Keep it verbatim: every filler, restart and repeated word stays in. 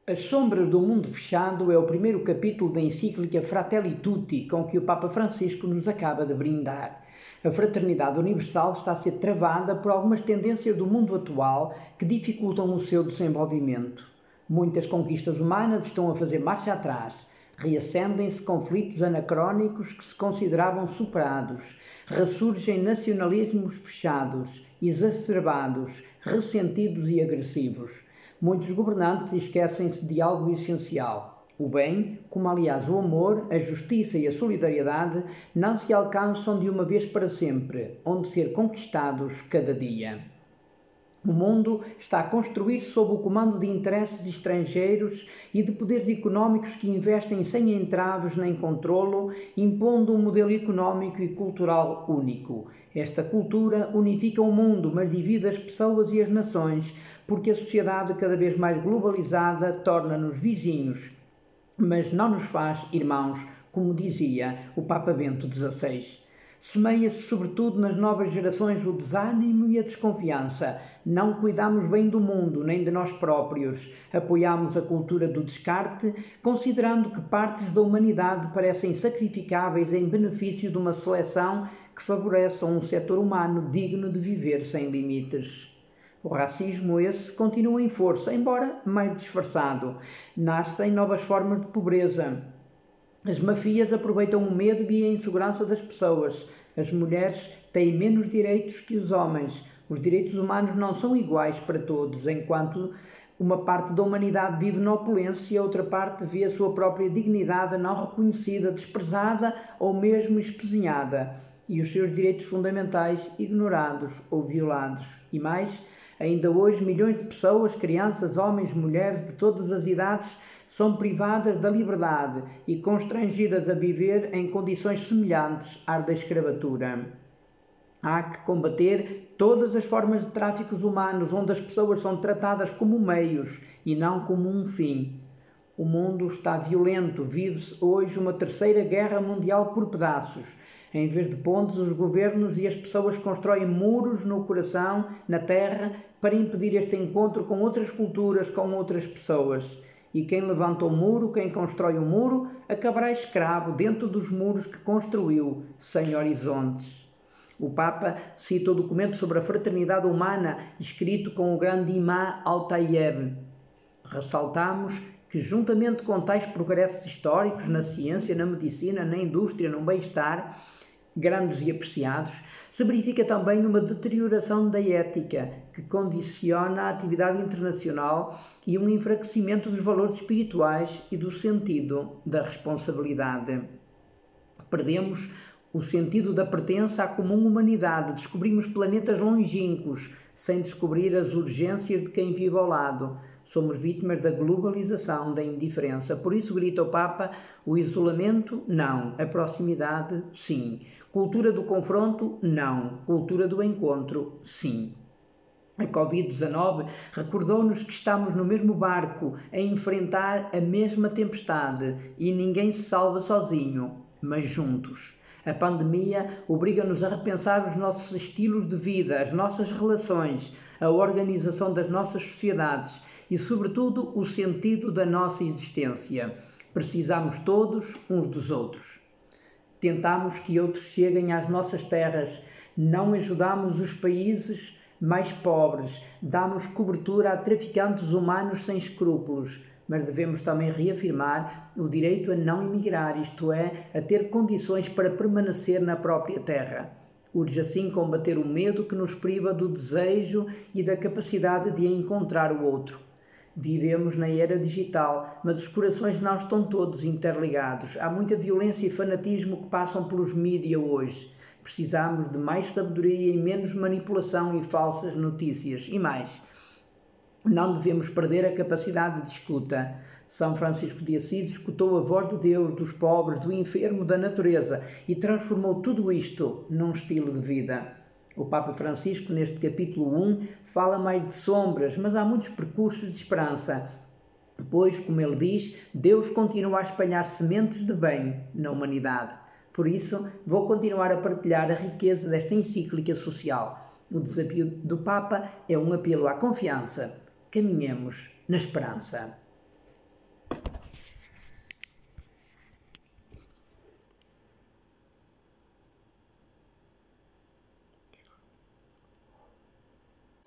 As Sombras do Mundo Fechado é o primeiro capítulo da encíclica Fratelli Tutti, com que o Papa Francisco nos acaba de brindar. A fraternidade universal está a ser travada por algumas tendências do mundo atual que dificultam o seu desenvolvimento. Muitas conquistas humanas estão a fazer marcha atrás. Reacendem-se conflitos anacrónicos que se consideravam superados. Ressurgem nacionalismos fechados, exacerbados, ressentidos e agressivos. Muitos governantes esquecem-se de algo essencial. O bem, como aliás o amor, a justiça e a solidariedade, não se alcançam de uma vez para sempre, onde ser conquistados cada dia. O mundo está a construir-se sob o comando de interesses estrangeiros e de poderes económicos que investem sem entraves nem controlo, impondo um modelo económico e cultural único. Esta cultura unifica o mundo, mas divide as pessoas e as nações, porque a sociedade cada vez mais globalizada torna-nos vizinhos, mas não nos faz irmãos, como dizia o Papa Bento dezasseis. Semeia-se sobretudo nas novas gerações o desânimo e a desconfiança. Não cuidamos bem do mundo, nem de nós próprios. Apoiamos a cultura do descarte, considerando que partes da humanidade parecem sacrificáveis em benefício de uma seleção que favoreça um setor humano digno de viver sem limites. O racismo esse continua em força, embora mais disfarçado. Nascem novas formas de pobreza. As mafias aproveitam o medo e a insegurança das pessoas. As mulheres têm menos direitos que os homens. Os direitos humanos não são iguais para todos, enquanto uma parte da humanidade vive na opulência e a outra parte vê a sua própria dignidade não reconhecida, desprezada ou mesmo espezinhada, e os seus direitos fundamentais ignorados ou violados. E mais, ainda hoje milhões de pessoas, crianças, homens, mulheres de todas as idades, são privadas da liberdade e constrangidas a viver em condições semelhantes às da escravatura. Há que combater todas as formas de tráficos humanos, onde as pessoas são tratadas como meios e não como um fim. O mundo está violento, vive-se hoje uma terceira guerra mundial por pedaços. Em vez de pontes, os governos e as pessoas constroem muros no coração, na terra, para impedir este encontro com outras culturas, com outras pessoas. E quem levanta o muro, quem constrói o muro, acabará escravo dentro dos muros que construiu, sem horizontes. O Papa cita o documento sobre a fraternidade humana, escrito com o grande imã Al-Tayeb. Ressaltamos que, juntamente com tais progressos históricos na ciência, na medicina, na indústria, no bem-estar, grandes e apreciados, se verifica também uma deterioração da ética que condiciona a atividade internacional e um enfraquecimento dos valores espirituais e do sentido da responsabilidade. Perdemos o sentido da pertença à comum humanidade, descobrimos planetas longínquos sem descobrir as urgências de quem vive ao lado. Somos vítimas da globalização, da indiferença. Por isso, grita o Papa, o isolamento, não. A proximidade, sim. Cultura do confronto, não. Cultura do encontro, sim. A covid dezanove recordou-nos que estamos no mesmo barco a enfrentar a mesma tempestade e ninguém se salva sozinho, mas juntos. A pandemia obriga-nos a repensar os nossos estilos de vida, as nossas relações, a organização das nossas sociedades e, sobretudo, o sentido da nossa existência. Precisamos todos uns dos outros. Tentamos que outros cheguem às nossas terras, não ajudamos os países mais pobres, damos cobertura a traficantes humanos sem escrúpulos, mas devemos também reafirmar o direito a não emigrar, isto é, a ter condições para permanecer na própria terra. Urge assim combater o medo que nos priva do desejo e da capacidade de encontrar o outro. Vivemos na era digital, mas os corações não estão todos interligados. Há muita violência e fanatismo que passam pelos mídias hoje. Precisamos de mais sabedoria e menos manipulação e falsas notícias. E mais, não devemos perder a capacidade de escuta. São Francisco de Assis escutou a voz de Deus, dos pobres, do enfermo, da natureza e transformou tudo isto num estilo de vida. O Papa Francisco, neste capítulo um, fala mais de sombras, mas há muitos percursos de esperança. Pois, como ele diz, Deus continua a espalhar sementes de bem na humanidade. Por isso, vou continuar a partilhar a riqueza desta encíclica social. O desafio do Papa é um apelo à confiança. Caminhemos na esperança.